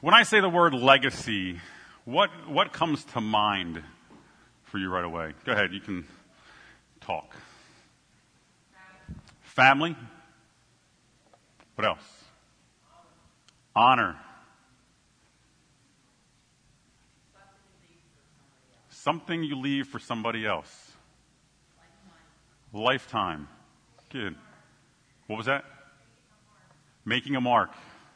When I say the word legacy, what comes to mind for you right away? Go ahead, you can talk. Family. What else? Honor. Something you leave for somebody else. Lifetime. Good. What was that? Making a mark.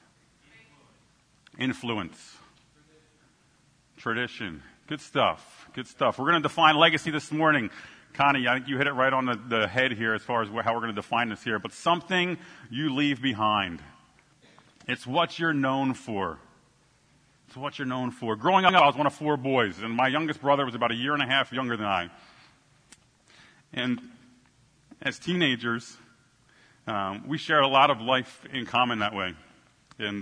Influence. Tradition. Good stuff. Good stuff. We're going to define legacy this morning. Connie, I think you hit it right on the head here as far as how we're going to define this here. But something you leave behind. It's what you're known for. It's what you're known for. Growing up, I was one of 4 boys, and my youngest brother was about a year and a half younger than I. And as teenagers, we shared a lot of life in common that way. And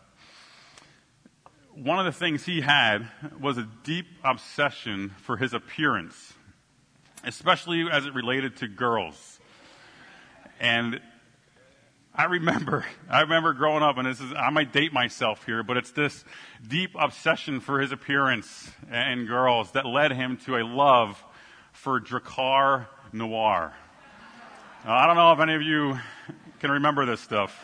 one of the things he had was a deep obsession for his appearance, especially as it related to girls. And I remember growing up, and I might date myself here, but it's this deep obsession for his appearance and girls that led him to a love for Drakkar Noir. I don't know if any of you can remember this stuff,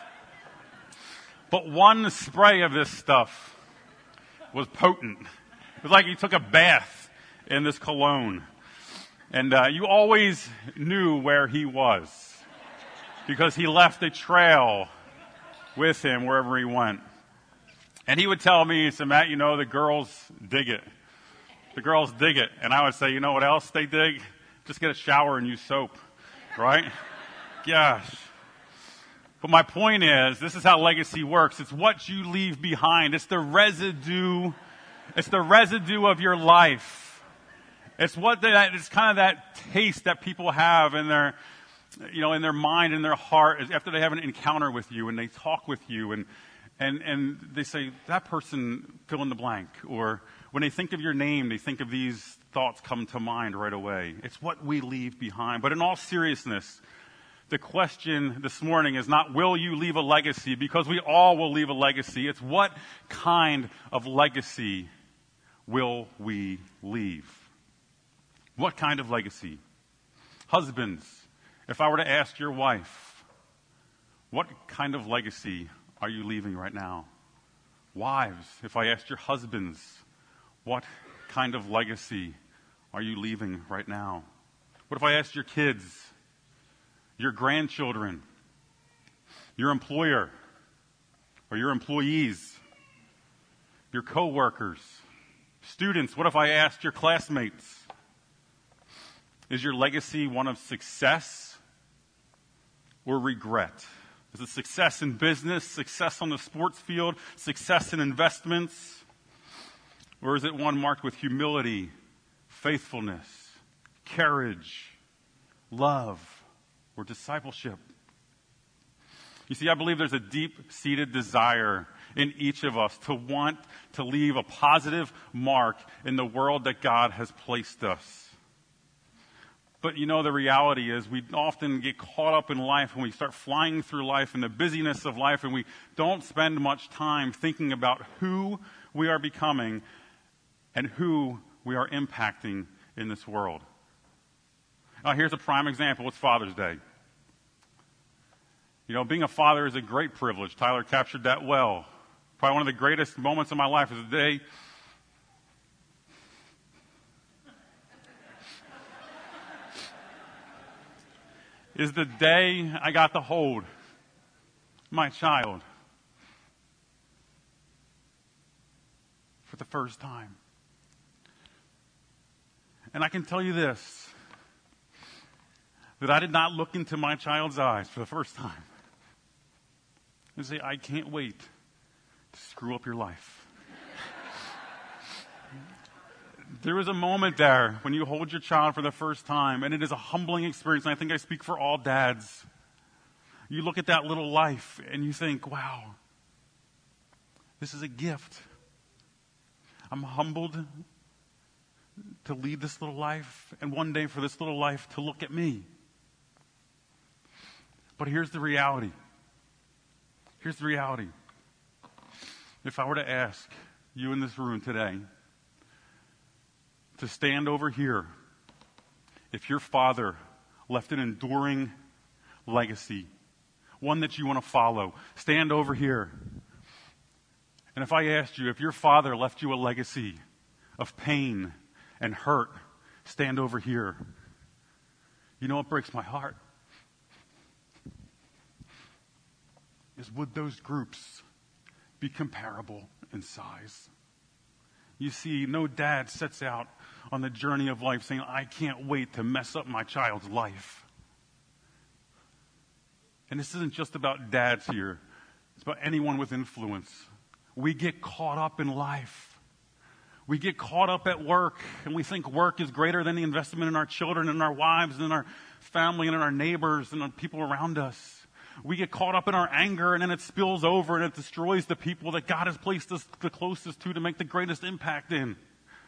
but one spray of this stuff was potent. It was like he took a bath in this cologne, and you always knew where he was, because he left a trail with him wherever he went. And he would tell me, he said, Matt, the girls dig it. The girls dig it. And I would say, you know what else they dig? Just get a shower and use soap, right? Gosh. But my point is, this is how legacy works. It's what you leave behind. It's the residue. It's the residue of your life. It's kind of that taste that people have in their mind and their heart after they have an encounter with you and they talk with you and they say, that person, fill in the blank. Or when they think of your name, they think of these thoughts come to mind right away. It's what we leave behind. But in all seriousness, the question this morning is not, will you leave a legacy? Because we all will leave a legacy. It's what kind of legacy will we leave? What kind of legacy? Husbands, if I were to ask your wife, what kind of legacy are you leaving right now? Wives, if I asked your husbands, what kind of legacy are you leaving right now? What if I asked your kids, your grandchildren, your employer, or your employees, your coworkers, students? What if I asked your classmates? Is your legacy one of success or regret? Is it success in business, success on the sports field, success in investments? Or is it one marked with humility, faithfulness, courage, love, or discipleship? You see, I believe there's a deep-seated desire in each of us to want to leave a positive mark in the world that God has placed us. But the reality is we often get caught up in life and we start flying through life and the busyness of life, and we don't spend much time thinking about who we are becoming and who we are impacting in this world. Now, here's a prime example. It's Father's Day. Being a father is a great privilege. Tyler captured that well. Probably one of the greatest moments of my life is the day I got to hold my child for the first time. And I can tell you this, that I did not look into my child's eyes for the first time and say, I can't wait to screw up your life. There is a moment there when you hold your child for the first time, and it is a humbling experience, and I think I speak for all dads. You look at that little life, and you think, wow, this is a gift. I'm humbled to lead this little life, and one day for this little life to look at me. But here's the reality. If I were to ask you in this room today to stand over here, if your father left an enduring legacy, one that you want to follow, stand over here. And if I asked you, if your father left you a legacy of pain and hurt, stand over here. You know what breaks my heart? Is would those groups be comparable in size? You see, no dad sets out on the journey of life saying, I can't wait to mess up my child's life. And this isn't just about dads here. It's about anyone with influence. We get caught up in life. We get caught up at work, and we think work is greater than the investment in our children and our wives and in our family and in our neighbors and the people around us. We get caught up in our anger, and then it spills over and it destroys the people that God has placed us the closest to make the greatest impact in.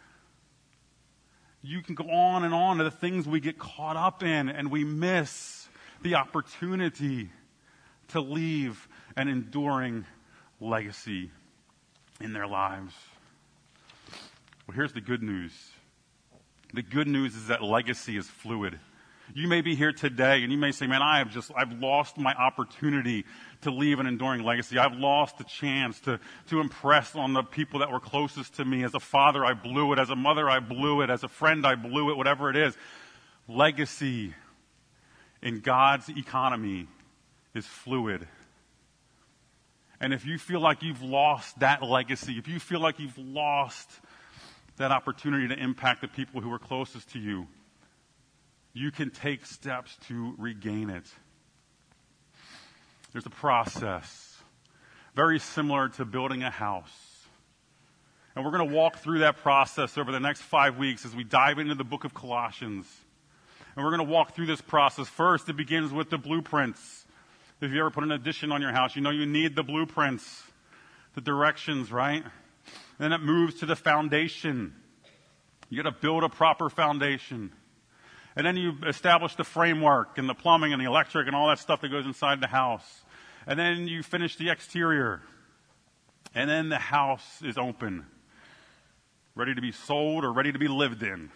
You can go on to the things we get caught up in, and we miss the opportunity to leave an enduring legacy in their lives. Well, here's the good news. The good news is that legacy is fluid. You may be here today and you may say, man, I've lost my opportunity to leave an enduring legacy. I've lost the chance to impress on the people that were closest to me. As a father, I blew it. As a mother, I blew it. As a friend, I blew it. Whatever it is. Legacy in God's economy is fluid. And if you feel like you've lost that legacy, if you feel like you've lost that opportunity to impact the people who are closest to you, you can take steps to regain it. There's a process very similar to building a house. And we're going to walk through that process over the next 5 weeks as we dive into the book of Colossians. And we're going to walk through this process. First, it begins with the blueprints. If you ever put an addition on your house, you know you need the blueprints, the directions, right? And then it moves to the foundation. You got to build a proper foundation. And then you establish the framework and the plumbing and the electric and all that stuff that goes inside the house. And then you finish the exterior. And then the house is open, ready to be sold or ready to be lived in.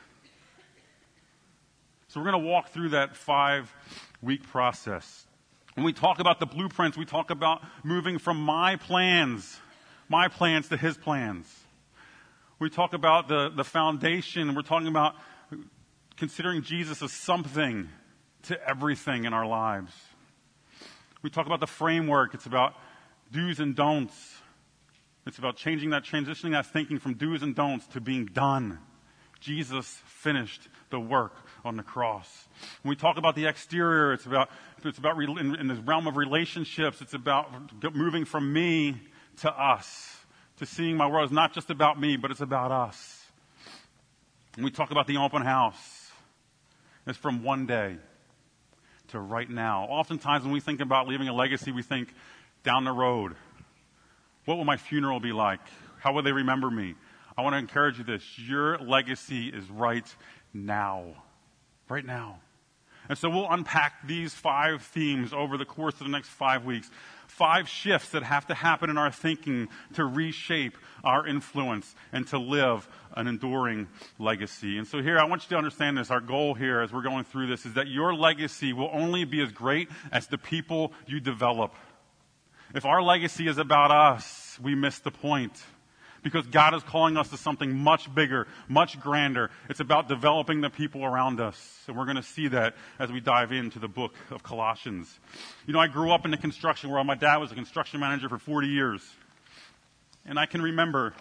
So we're going to walk through that 5-week process. When we talk about the blueprints, we talk about moving from my plans to his plans. We talk about the foundation. We're talking about considering Jesus as something to everything in our lives. We talk about the framework. It's about do's and don'ts. It's about transitioning that thinking from do's and don'ts to being done. Jesus finished the work on the cross. When we talk about the exterior, it's about in this realm of relationships, it's about moving from me to us, to seeing my world is not just about me, but it's about us. When we talk about the open house, it's from one day to right now. Oftentimes when we think about leaving a legacy, we think down the road. What will my funeral be like? How will they remember me? I want to encourage you this. Your legacy is right now. Right now. And so we'll unpack these 5 themes over the course of the next 5 weeks. 5 shifts that have to happen in our thinking to reshape our influence and to live an enduring legacy. And so here, I want you to understand this. Our goal here as we're going through this is that your legacy will only be as great as the people you develop. If our legacy is about us, we miss the point. Because God is calling us to something much bigger, much grander. It's about developing the people around us. And we're going to see that as we dive into the book of Colossians. You know, I grew up in the construction world. My dad was a construction manager for 40 years. And I can remember,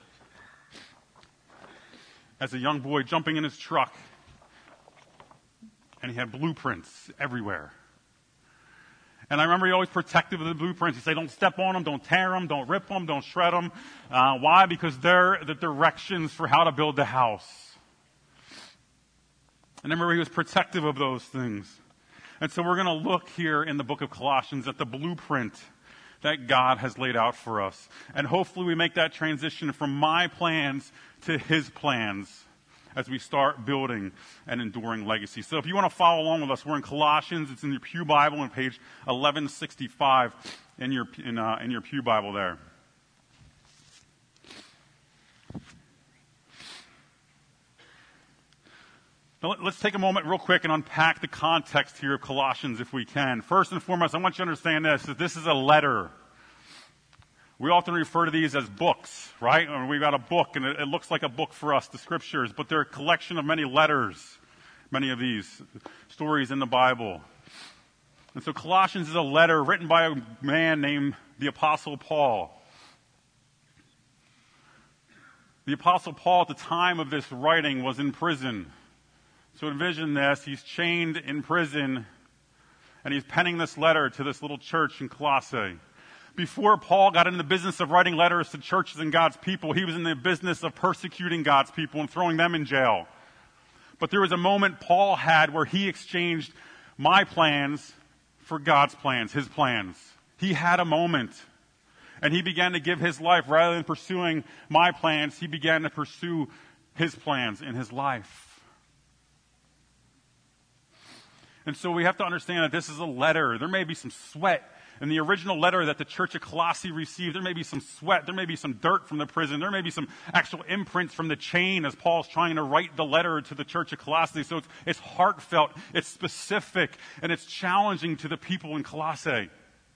as a young boy, jumping in his truck. And he had blueprints everywhere. And I remember he always protective of the blueprints. He'd say, don't step on them, don't tear them, don't rip them, don't shred them. Why? Because they're the directions for how to build the house. And I remember he was protective of those things. And so we're going to look here in the book of Colossians at the blueprint that God has laid out for us. And hopefully we make that transition from my plans to his plans as we start building an enduring legacy. So if you want to follow along with us, we're in Colossians. It's in your Pew Bible on page 1165 in your Pew Bible there. Now, let's take a moment real quick and unpack the context here of Colossians if we can. First and foremost, I want you to understand this, that this is a letter. We often refer to these as books, right? Or we've got a book, and it looks like a book for us, the scriptures, but they're a collection of many letters, many of these stories in the Bible. And so Colossians is a letter written by a man named the Apostle Paul. The Apostle Paul at the time of this writing was in prison. So envision this, he's chained in prison, and he's penning this letter to this little church in Colossae. Before Paul got into the business of writing letters to churches and God's people, he was in the business of persecuting God's people and throwing them in jail. But there was a moment Paul had where he exchanged my plans for God's plans, his plans. He had a moment. And he began to give his life, rather than pursuing my plans, he began to pursue his plans in his life. And so we have to understand that this is a letter. There may be some sweat. In the original letter that the church of Colossae received, there may be some sweat, there may be some dirt from the prison, there may be some actual imprints from the chain as Paul's trying to write the letter to the church of Colossae. So it's heartfelt, it's specific, and it's challenging to the people in Colossae.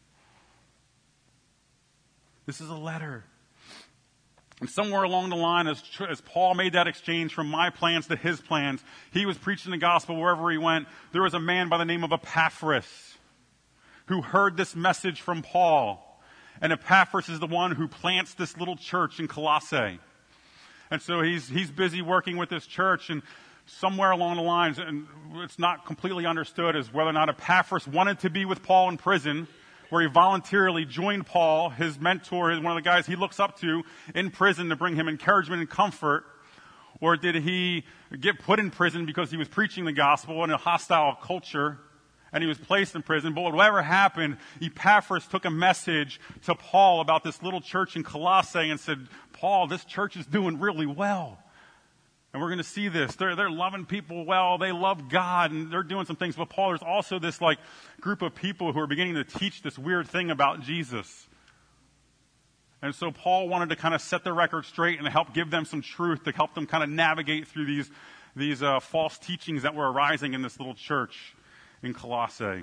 This is a letter. And somewhere along the line, as Paul made that exchange from my plans to his plans, he was preaching the gospel wherever he went. There was a man by the name of Epaphras who heard this message from Paul. And Epaphras is the one who plants this little church in Colossae. And so he's busy working with this church, and somewhere along the lines, and it's not completely understood, is whether or not Epaphras wanted to be with Paul in prison, where he voluntarily joined Paul, his mentor, one of the guys he looks up to, in prison to bring him encouragement and comfort, or did he get put in prison because he was preaching the gospel in a hostile culture, and he was placed in prison. But whatever happened, Epaphras took a message to Paul about this little church in Colossae and said, Paul, this church is doing really well. And we're going to see this. They're loving people well. They love God, and they're doing some things. But Paul, there's also this group of people who are beginning to teach this weird thing about Jesus. And so Paul wanted to kind of set the record straight and help give them some truth to help them kind of navigate through these false teachings that were arising in this little church in Colossae.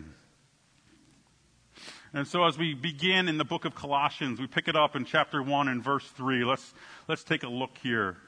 And so as we begin in the book of Colossians, we pick it up in chapter 1 and verse 3. Let's take a look here.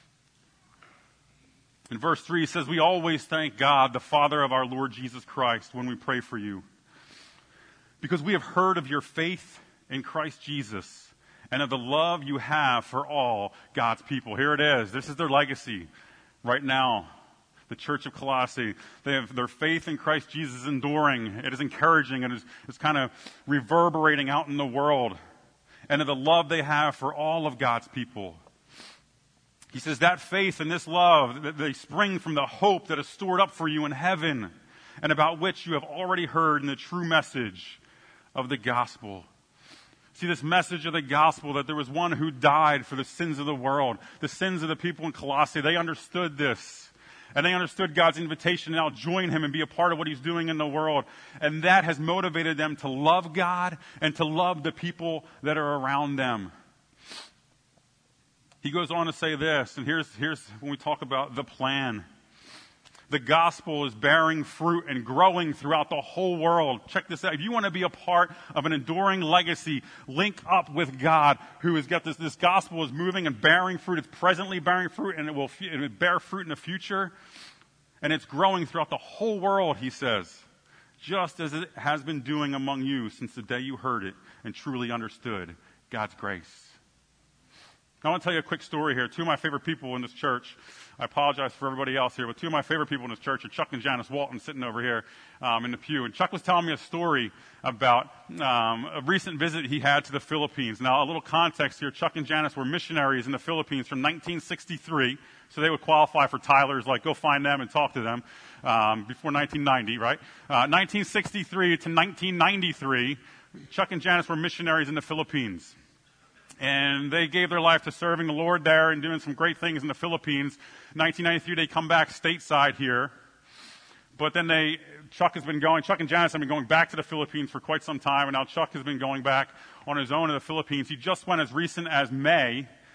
In verse 3, it says, "We always thank God, the Father of our Lord Jesus Christ, when we pray for you, because we have heard of your faith in Christ Jesus and of the love you have for all God's people." Here it is. This is their legacy right now. The church of Colossae, they have their faith in Christ Jesus enduring. It is encouraging, and it's kind of reverberating out in the world. And of the love they have for all of God's people. He says that faith and this love, they spring from the hope that is stored up for you in heaven, and about which you have already heard in the true message of the gospel. See, this message of the gospel, that there was one who died for the sins of the world, the sins of the people in Colossae, they understood this. And they understood God's invitation to now join him and be a part of what he's doing in the world. And that has motivated them to love God and to love the people that are around them. He goes on to say this, and here's when we talk about the plan. The gospel is bearing fruit and growing throughout the whole world. Check this out. If you want to be a part of an enduring legacy, link up with God, who has got this gospel is moving and bearing fruit. It's presently bearing fruit, and it will bear fruit in the future. And it's growing throughout the whole world, he says, just as it has been doing among you since the day you heard it and truly understood God's grace. I want to tell you a quick story here. Two of my favorite people in this church, I apologize for everybody else here, but two of my favorite people in this church are Chuck and Janice Walton, sitting over here in the pew. And Chuck was telling me a story about a recent visit he had to the Philippines. Now, a little context here. Chuck and Janice were missionaries in the Philippines from 1963, so they would qualify for Tyler's, go find them and talk to them, before 1990, right? 1963 to 1993, Chuck and Janice were missionaries in the Philippines. And they gave their life to serving the Lord there and doing some great things in the Philippines. 1993, they come back stateside here. But then Chuck and Janice have been going back to the Philippines for quite some time, and now Chuck has been going back on his own to the Philippines. He just went as recent as May,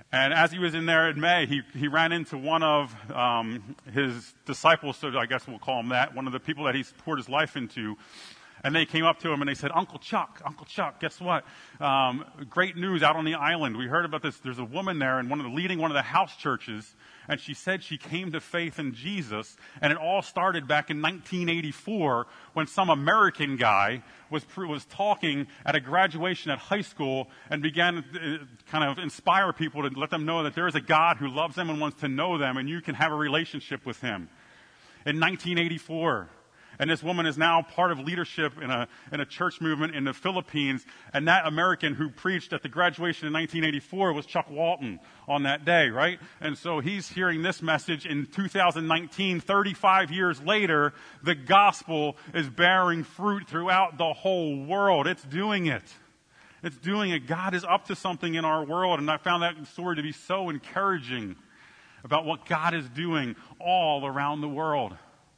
And as he was in there in May, he ran into one of his disciples, so I guess we'll call him that, one of the people that he's poured his life into. And they came up to him and they said, Uncle Chuck, guess what? Great news out on the island. We heard about this. There's a woman there and leading one of the house churches. And she said she came to faith in Jesus. And it all started back in 1984 when some American guy was talking at a graduation at high school and began to kind of inspire people to let them know that there is a God who loves them and wants to know them, and you can have a relationship with him. In 1984. And this woman is now part of leadership in a church movement in the Philippines. And that American who preached at the graduation in 1984 was Chuck Walton on that day, right? And so he's hearing this message in 2019, 35 years later. The gospel is bearing fruit throughout the whole world. It's doing it. It's doing it. God is up to something in our world. And I found that story to be so encouraging about what God is doing all around the world.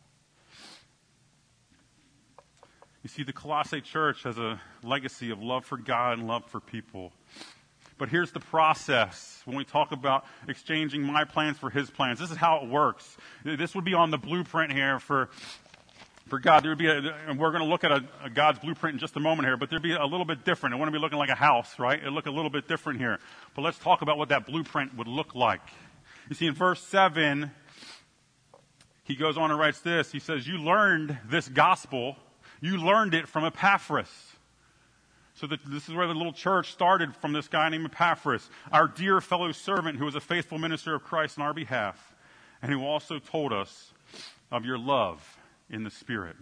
You see, the Colossae church has a legacy of love for God and love for people. But here's the process when we talk about exchanging my plans for his plans. This is how it works. This would be on the blueprint here for God. There would be and we're going to look at a God's blueprint in just a moment here, but there'd be a little bit different. It wouldn't be looking like a house, right? It'd look a little bit different here. But let's talk about what that blueprint would look like. You see, in verse 7, he goes on and writes this. He says, you learned this gospel. You learned it from Epaphras. So this is where the little church started, from this guy named Epaphras, our dear fellow servant who was a faithful minister of Christ on our behalf, and who also told us of your love in the Spirit.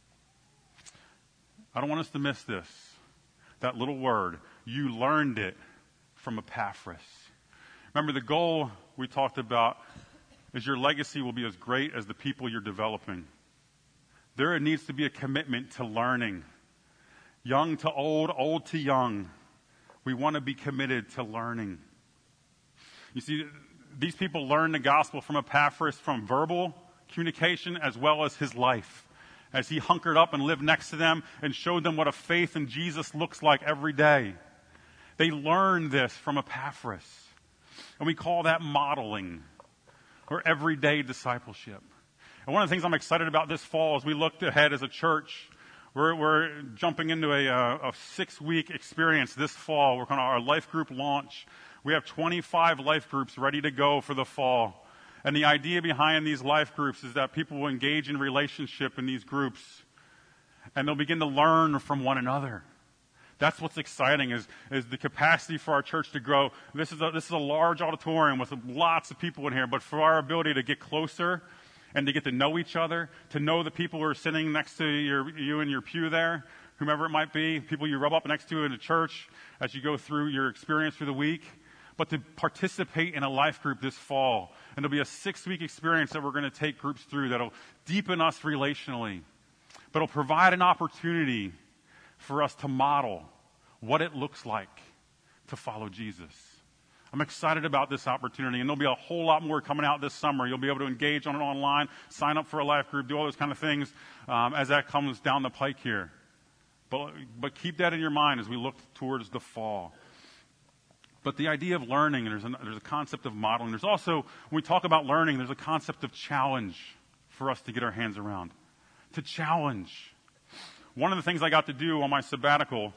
I don't want us to miss this. That little word, you learned it from Epaphras. Remember, the goal we talked about is your legacy will be as great as the people you're developing. There needs to be a commitment to learning. Young to old, old to young. We want to be committed to learning. You see, these people learned the gospel from Epaphras, from verbal communication as well as his life, as he hunkered up and lived next to them and showed them what a faith in Jesus looks like every day. They learned this from Epaphras. And we call that modeling or everyday discipleship. And one of the things I'm excited about this fall as we look ahead as a church, we're jumping into a 6-week experience this fall. We're going to our life group launch. We have 25 life groups ready to go for the fall. And the idea behind these life groups is that people will engage in relationship in these groups, and they'll begin to learn from one another. That's what's exciting is the capacity for our church to grow. This is a large auditorium with lots of people in here, but for our ability to get closer and to get to know each other, to know the people who are sitting next to you in your pew there, whomever it might be, people you rub up next to in a church as you go through your experience through the week, but to participate in a life group this fall. And it'll be a 6-week experience that we're going to take groups through that'll deepen us relationally, but it'll provide an opportunity for us to model what it looks like to follow Jesus. I'm excited about this opportunity, and there'll be a whole lot more coming out this summer. You'll be able to engage on it online, sign up for a life group, do all those kind of things as that comes down the pike here. But keep that in your mind as we look towards the fall. But the idea of learning, and there's a concept of modeling. There's also, when we talk about learning, there's a concept of challenge for us to get our hands around. To challenge. One of the things I got to do on my sabbatical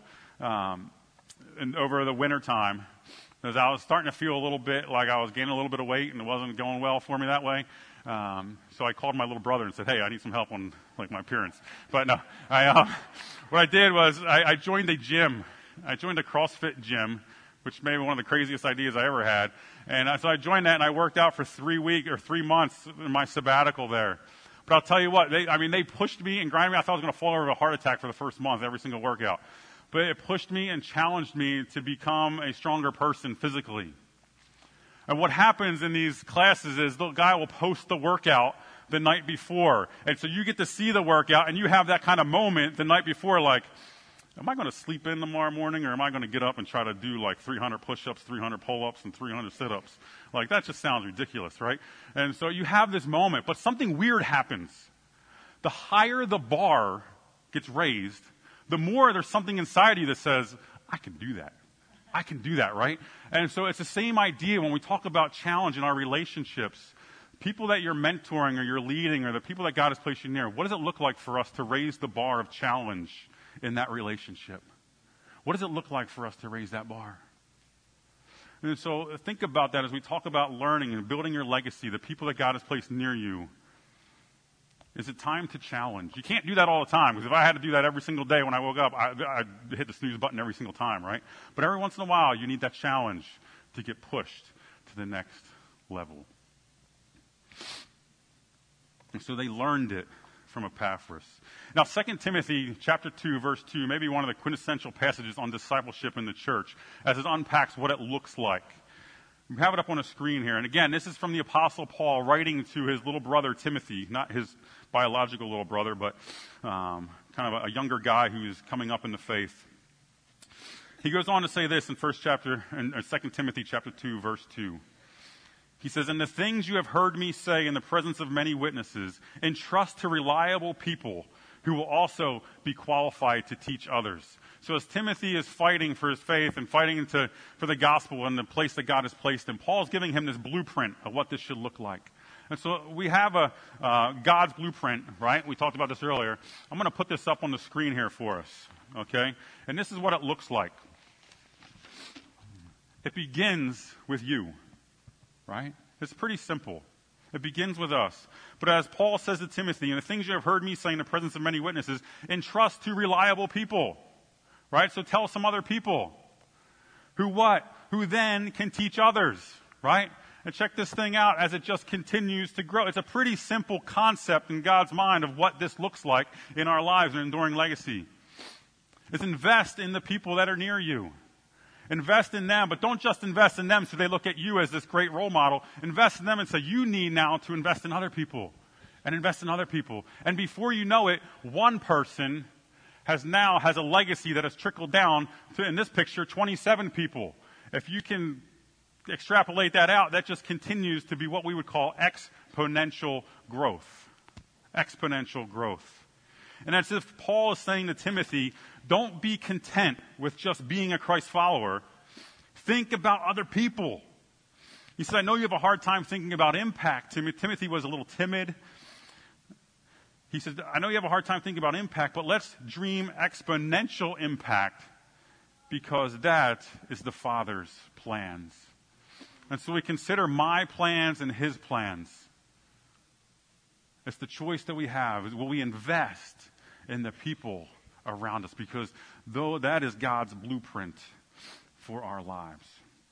over the winter time, because I was starting to feel a little bit like I was gaining a little bit of weight and it wasn't going well for me that way. So I called my little brother and said, hey, I need some help on my appearance. But no, what I did was I joined a gym. I joined a CrossFit gym, which may be one of the craziest ideas I ever had. And so I joined that and I worked out for 3 months in my sabbatical there. But I'll tell you what, they pushed me and grinded me. I thought I was going to fall over of a heart attack for the first month, every single workout. But it pushed me and challenged me to become a stronger person physically. And what happens in these classes is the guy will post the workout the night before. And so you get to see the workout, and you have that kind of moment the night before, like, am I going to sleep in tomorrow morning, or am I going to get up and try to do like 300 push-ups, 300 pull-ups, and 300 sit-ups? Like, that just sounds ridiculous, right? And so you have this moment, but something weird happens. The higher the bar gets raised, the more there's something inside you that says, I can do that. I can do that, right? And so it's the same idea when we talk about challenge in our relationships. People that you're mentoring or you're leading or the people that God has placed you near, what does it look like for us to raise the bar of challenge in that relationship? What does it look like for us to raise that bar? And so think about that as we talk about learning and building your legacy, the people that God has placed near you. Is it time to challenge? You can't do that all the time, because if I had to do that every single day when I woke up, I'd hit the snooze button every single time, right? But every once in a while, you need that challenge to get pushed to the next level. And so they learned it from Epaphras. Now, 2 Timothy chapter 2, verse 2, may be one of the quintessential passages on discipleship in the church, as it unpacks what it looks like. We have it up on the screen here. And again, this is from the Apostle Paul writing to his little brother Timothy, not his biological little brother, but kind of a younger guy who is coming up in the faith. He goes on to say this in 2 Timothy chapter 2, verse 2. He says, "And the things you have heard me say in the presence of many witnesses, entrust to reliable people who will also be qualified to teach others." So as Timothy is fighting for his faith and fighting for the gospel and the place that God has placed him, Paul's giving him this blueprint of what this should look like. And so we have God's blueprint, right? We talked about this earlier. I'm going to put this up on the screen here for us, okay? And this is what it looks like. It begins with you, right? It's pretty simple. It begins with us. But as Paul says to Timothy, and the things you have heard me say in the presence of many witnesses, entrust to reliable people, right? So tell some other people who then can teach others, right? And check this thing out as it just continues to grow. It's a pretty simple concept in God's mind of what this looks like in our lives and enduring legacy. It's invest in the people that are near you. Invest in them, but don't just invest in them so they look at you as this great role model. Invest in them and say, you need now to invest in other people and invest in other people. And before you know it, one person has a legacy that has trickled down to, in this picture, 27 people. If you can extrapolate that out, that just continues to be what we would call exponential growth. Exponential growth. And that's if Paul is saying to Timothy, don't be content with just being a Christ follower. Think about other people. He said, I know you have a hard time thinking about impact. Timothy was a little timid. He said, I know you have a hard time thinking about impact, but let's dream exponential impact, because that is the Father's plans. And so we consider my plans and his plans. It's the choice that we have. Will we invest in the people around us? Because though that is God's blueprint for our lives.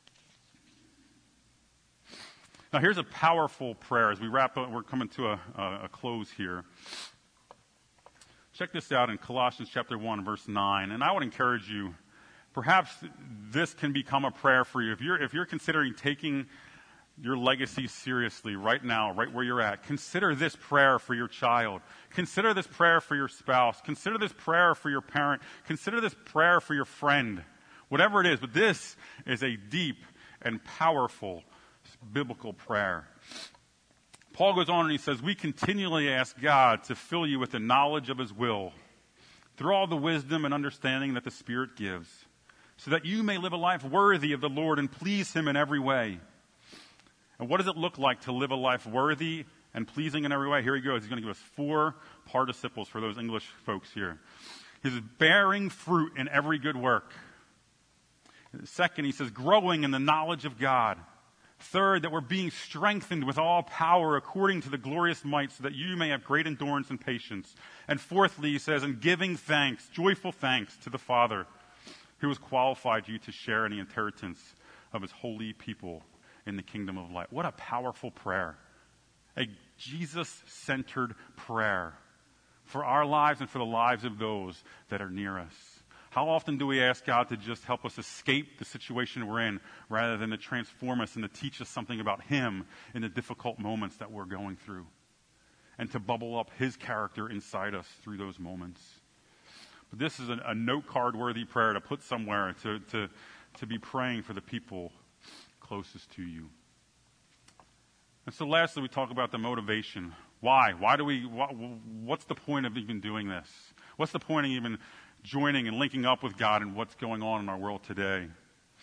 Now here's a powerful prayer as we wrap up. We're coming to a close here. Check this out in Colossians chapter 1, verse 9. And I would encourage you, perhaps this can become a prayer for you. If you're considering taking your legacy seriously right now, right where you're at, consider this prayer for your child. Consider this prayer for your spouse. Consider this prayer for your parent. Consider this prayer for your friend. Whatever it is, but this is a deep and powerful biblical prayer. Paul goes on and he says, we continually ask God to fill you with the knowledge of his will, through all the wisdom and understanding that the Spirit gives, so that you may live a life worthy of the Lord and please him in every way. And what does it look like to live a life worthy and pleasing in every way? Here he goes. He's going to give us 4 participles for those English folks here. He says, bearing fruit in every good work. Second, he says, growing in the knowledge of God. Third, that we're being strengthened with all power according to the glorious might, so that you may have great endurance and patience. And fourthly, he says, and giving thanks, joyful thanks to the Father, who has qualified you to share in the inheritance of his holy people in the kingdom of light. What a powerful prayer. A Jesus-centered prayer for our lives and for the lives of those that are near us. How often do we ask God to just help us escape the situation we're in, rather than to transform us and to teach us something about him in the difficult moments that we're going through, and to bubble up his character inside us through those moments? But this is a note card worthy prayer to put somewhere, to be praying for the people closest to you. And so lastly, we talk about the motivation. Why? What's the point of even doing this? What's the point of even joining and linking up with God and what's going on in our world today?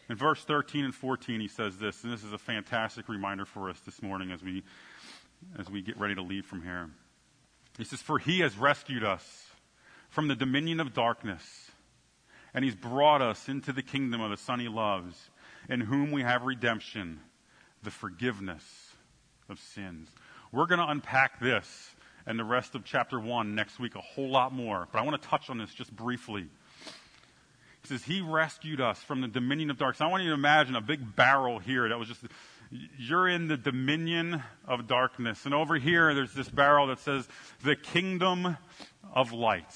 In verse 13 and 14, he says this, and this is a fantastic reminder for us this morning as we get ready to leave from here. He says, "For he has rescued us from the dominion of darkness, and he's brought us into the kingdom of the Son he loves, in whom we have redemption, the forgiveness of sins." We're going to unpack this and the rest of chapter 1 next week a whole lot more, but I want to touch on this just briefly. He says, he rescued us from the dominion of darkness. I want you to imagine a big barrel here that was just, you're in the dominion of darkness. And over here, there's this barrel that says, the kingdom of light.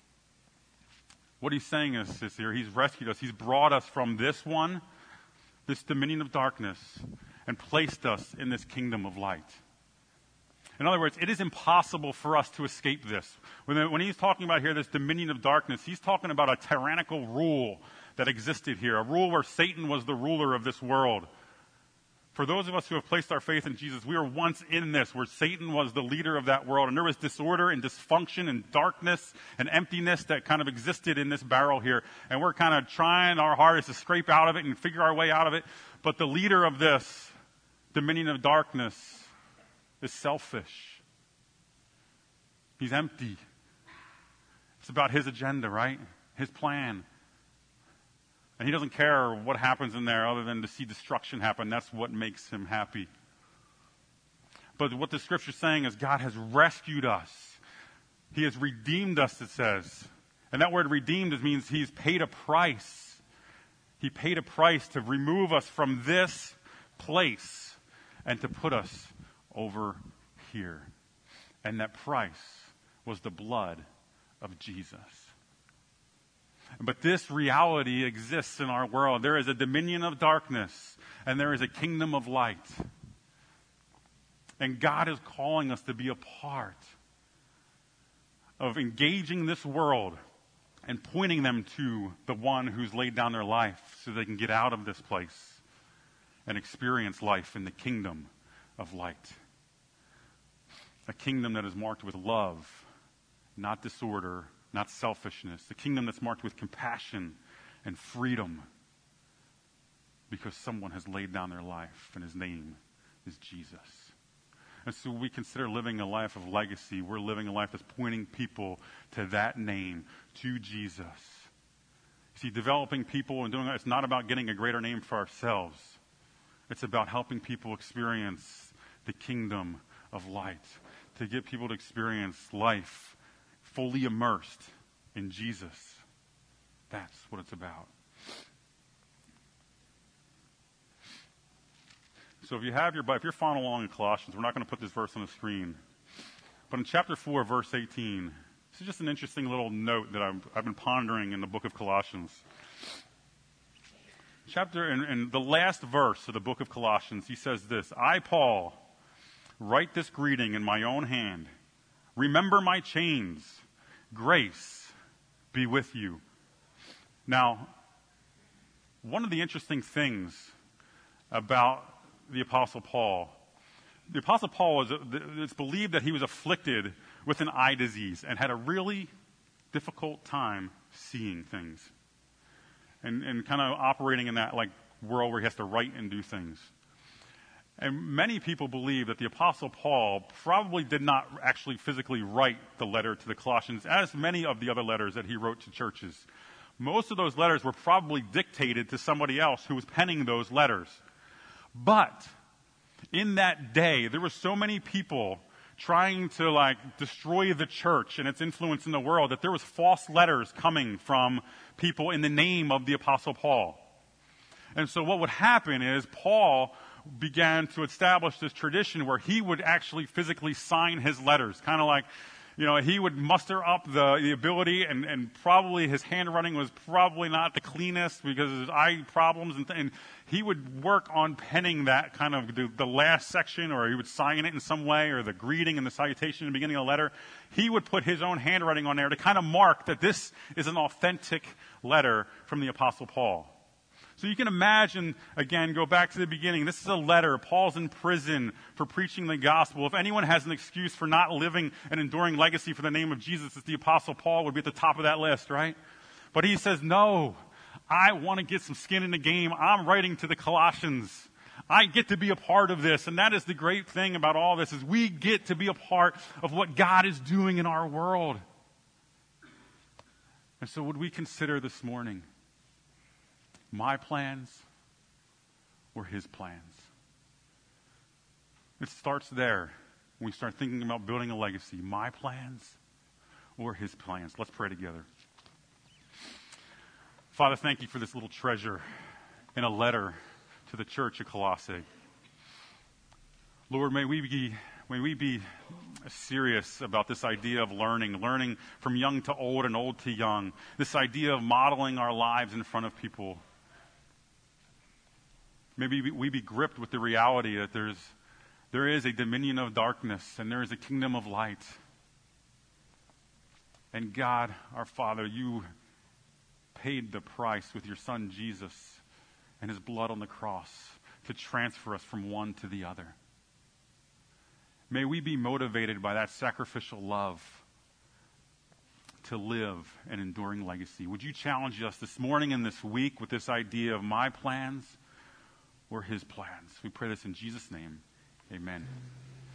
What he's saying is here, he's rescued us. He's brought us from this dominion of darkness, and placed us in this kingdom of light. In other words, it is impossible for us to escape this. When he's talking about here this dominion of darkness, he's talking about a tyrannical rule that existed here, a rule where Satan was the ruler of this world. For those of us who have placed our faith in Jesus, we were once in this, where Satan was the leader of that world, and there was disorder and dysfunction and darkness and emptiness that kind of existed in this barrel here, and we're kind of trying our hardest to scrape out of it and figure our way out of it. But the leader of this dominion of darkness is selfish. He's empty. It's about his agenda, right? His plan. And he doesn't care what happens in there other than to see destruction happen. That's what makes him happy. But what the scripture's saying is God has rescued us. He has redeemed us, it says. And that word redeemed means he's paid a price. He paid a price to remove us from this place and to put us over here. And that price was the blood of Jesus. But this reality exists in our world. There is a dominion of darkness, and there is a kingdom of light. And God is calling us to be a part of engaging this world and pointing them to the one who's laid down their life so they can get out of this place and experience life in the kingdom of light. A kingdom that is marked with love, not disorder, not selfishness. A kingdom that's marked with compassion and freedom because someone has laid down their life and his name is Jesus. And so we consider living a life of legacy. We're living a life that's pointing people to that name, to Jesus. See, developing people and doing that, it's not about getting a greater name for ourselves. It's about helping people experience the kingdom of light, to get people to experience life fully immersed in Jesus. That's what it's about. So if you have your Bible, if you're following along in Colossians, we're not going to put this verse on the screen. But in chapter 4, verse 18, this is just an interesting little note that I've been pondering in the book of Colossians. In the last verse of the book of Colossians, he says this, "I, Paul, write this greeting in my own hand. Remember my chains. Grace be with you." Now, one of the interesting things about the Apostle Paul, it's believed that he was afflicted with an eye disease and had a really difficult time seeing things and kind of operating in that like world where he has to write and do things. And many people believe that the Apostle Paul probably did not actually physically write the letter to the Colossians, as many of the other letters that he wrote to churches. Most of those letters were probably dictated to somebody else who was penning those letters. But in that day, there were so many people trying to destroy the church and its influence in the world that there was false letters coming from people in the name of the Apostle Paul. And so what would happen is Paul began to establish this tradition where he would actually physically sign his letters, kind of like, he would muster up the ability, and probably his handwriting was probably not the cleanest because of his eye problems, and he would work on penning that kind of the last section, or he would sign it in some way, or the greeting and the salutation in the beginning of the letter. He would put his own handwriting on there to kind of mark that this is an authentic letter from the Apostle Paul. So you can imagine, again, go back to the beginning. This is a letter. Paul's in prison for preaching the gospel. If anyone has an excuse for not living an enduring legacy for the name of Jesus, it's the Apostle Paul would be at the top of that list, right? But he says, no, I want to get some skin in the game. I'm writing to the Colossians. I get to be a part of this. And that is the great thing about all this, is we get to be a part of what God is doing in our world. And so would we consider this morning my plans or his plans? It starts there when we start thinking about building a legacy. My plans or his plans? Let's pray together. Father, thank you for this little treasure in a letter to the church of Colossae. Lord, may we be serious about this idea of learning from young to old and old to young, this idea of modeling our lives in front of people. Maybe we be gripped with the reality that there is a dominion of darkness and there is a kingdom of light. And God, our Father, you paid the price with your Son Jesus and his blood on the cross to transfer us from one to the other. May we be motivated by that sacrificial love to live an enduring legacy. Would you challenge us this morning and this week with this idea of my plans or his plans? We pray this in Jesus' name. Amen.